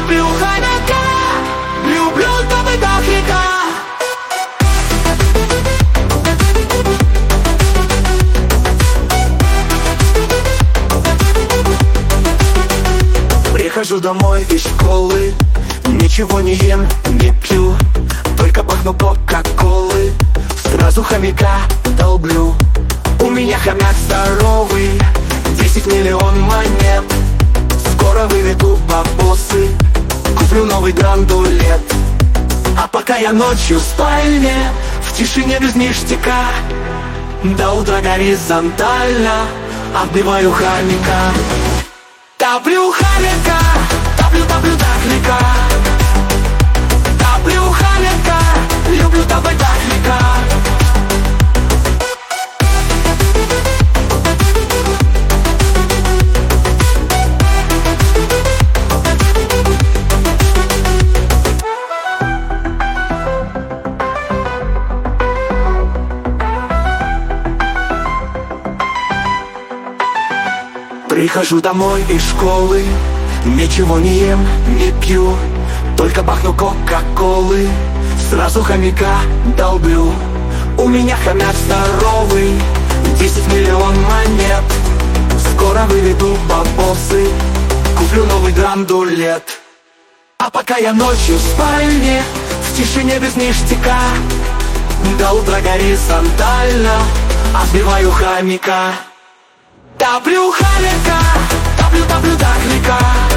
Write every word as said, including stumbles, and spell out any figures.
Топлю хомяка, люблю топ и таклика. Прихожу домой из школы, ничего не ем, не пью, только пахну кока-колы. Сразу хомяка долблю. У меня хомяк здоровый, десять миллион монет. Скоро выведу бабосы, куплю новый драндулет. А пока я ночью в спальне, в тишине без ништяка, до утра горизонтально оббиваю хомяка. Топлю хомяка, топлю, топлю таклика. Топлю хомяка, люблю топ и таклика. Прихожу домой из школы, ничего не ем, не пью, только пахну кока-колы. Сразу хомяка долблю. У меня хомяк здоровый, десять миллион монет. Скоро выведу бабосы, куплю новый драндулет. А пока я ночью в спальне, в тишине без ништяка, до утра горизонтально отбиваю хомяка. Топлю хомяка, топлю, топлю таклика.